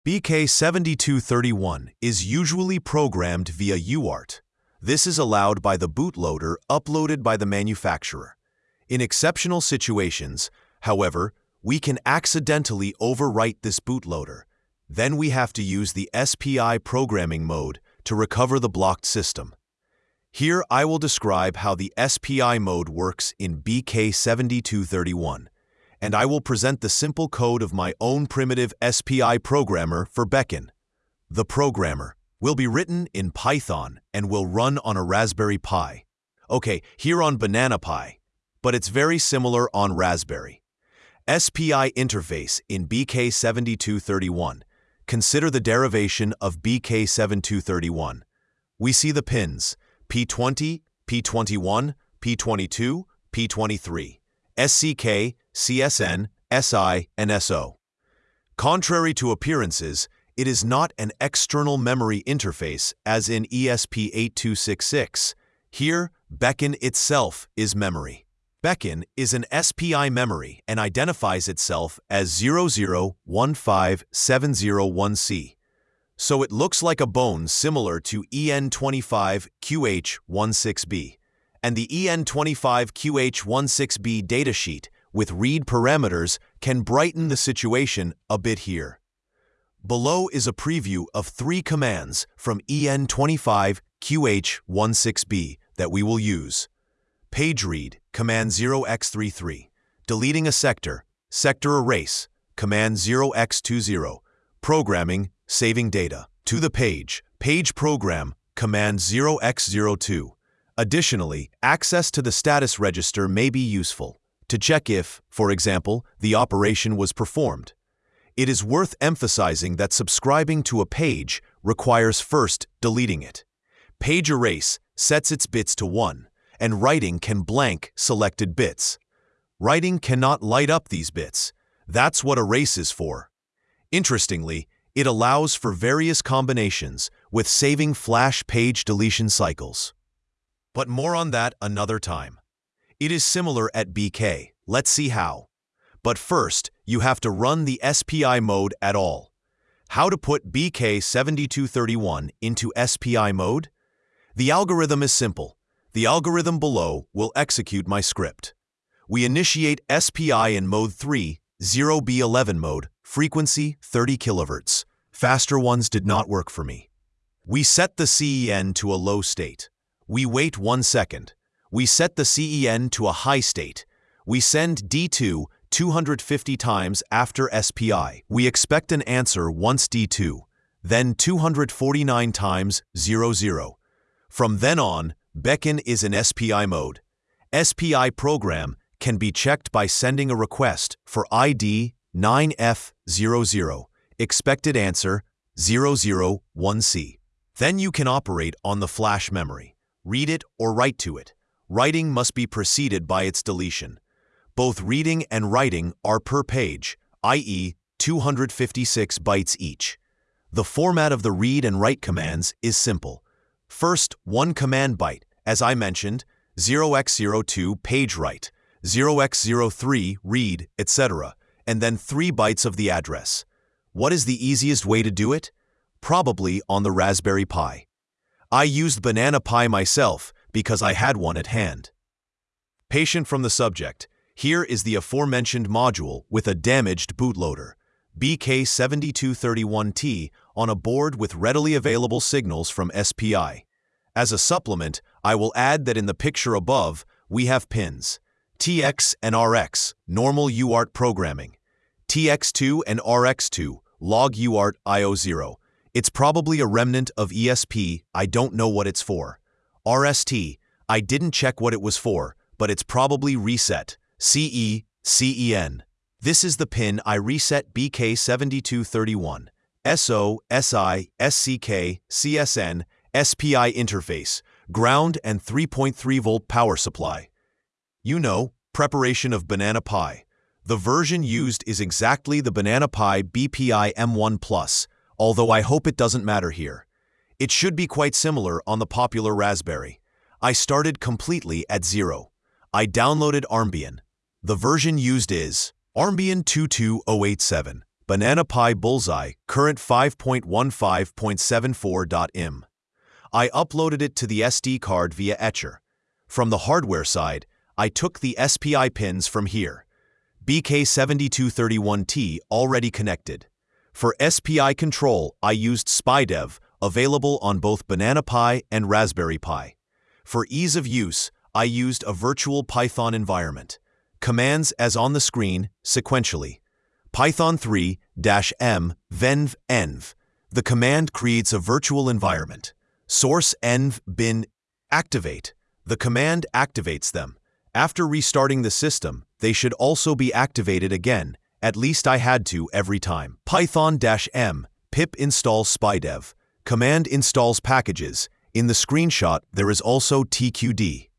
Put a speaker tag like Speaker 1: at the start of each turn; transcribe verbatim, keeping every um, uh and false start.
Speaker 1: B K seven two three one is usually programmed via U A R T. This is allowed by the bootloader uploaded by the manufacturer. In exceptional situations, however, we can accidentally overwrite this bootloader. Then we have to use the S P I programming mode to recover the blocked system. Here I will describe how the S P I mode works in B K seven two three one, and I will present the simple code of my own primitive S P I programmer for Beckon. The programmer will be written in Python and will run on a Raspberry Pi. Okay, here on Banana Pi, but it's very similar on Raspberry. S P I interface in B K seven two three one. Consider the derivation of B K seven two three one. We see the pins P twenty, P twenty-one, P twenty-two, P twenty-three, S C K, C S N, S I, and S O. Contrary to appearances, it is not an external memory interface as in E S P eight two six six. Here, Beckon itself is memory. Beckon is an S P I memory and identifies itself as zero zero one five seven zero one C. So it looks like a bone similar to E N twenty-five Q H sixteen B. And the E N twenty-five Q H sixteen B datasheet with read parameters can brighten the situation a bit here. Below is a preview of three commands from E N twenty-five Q H sixteen B that we will use. Page read, command zero x thirty-three. Deleting a sector, sector erase, command zero x twenty. Programming, saving data. To the page, page program, command zero x zero two. Additionally, access to the status register may be useful to check if, for example, the operation was performed. It is worth emphasizing that subscribing to a page requires first deleting it. Page erase sets its bits to one, and writing can blank selected bits. Writing cannot light up these bits. That's what erase is for. Interestingly, it allows for various combinations with saving flash page deletion cycles. But more on that another time. It is similar at B K. Let's see how. But first, you have to run the S P I mode at all. How to put B K seven two three one into S P I mode? The algorithm is simple. The algorithm below will execute my script. We initiate S P I in mode three, zero B eleven mode, frequency thirty kilohertz. Faster ones did not work for me. We set the C E N to a low state. We wait one second. We set the C E N to a high state. We send D two two hundred fifty times after S P I. We expect an answer once D two, then two hundred forty-nine times zero zero. From then on, Beckon is in S P I mode. S P I program can be checked by sending a request for I D nine F zero zero, expected answer zero zero one C. Then you can operate on the flash memory, read it or write to it. Writing must be preceded by its deletion. Both reading and writing are per page, that is two hundred fifty-six bytes each. The format of the read and write commands is simple. First, one command byte, as I mentioned, zero x zero two page write, zero x zero three read, et cetera, and then three bytes of the address. What is the easiest way to do it? Probably on the Raspberry Pi. I used Banana Pi myself because I had one at hand. Patient from the subject. Here is the aforementioned module with a damaged bootloader, B K seven two three one T, on a board with readily available signals from S P I. As a supplement, I will add that in the picture above, we have pins T X and R X, normal U A R T programming, T X two and R X two, log U A R T I O zero. It's probably a remnant of E S P, I don't know what it's for. R S T, I didn't check what it was for, but it's probably reset. C E, C E N. This is the pin I reset B K seven two three one. S O, S I, S C K, C S N, S P I interface, ground and three point three volt power supply. You know, preparation of Banana Pi. The version used is exactly the Banana Pi B P I M one Plus, although I hope it doesn't matter here. It should be quite similar on the popular Raspberry. I started completely at zero. I downloaded Armbian. The version used is Armbian two two zero eight seven, Banana Pi Bullseye, current five point fifteen point seventy-four dot im. I uploaded it to the S D card via Etcher. From the hardware side, I took the S P I pins from here. B K seven two three one T already connected. For S P I control, I used SpyDev, available on both Banana Pi and Raspberry Pi. For ease of use, I used a virtual Python environment. Commands as on the screen, sequentially. Python three -m venv env. The command creates a virtual environment. Source env bin activate. The command activates them. After restarting the system, they should also be activated again. At least I had to every time. Python-m pip install SpyDev. Command installs packages. In the screenshot, there is also T Q D.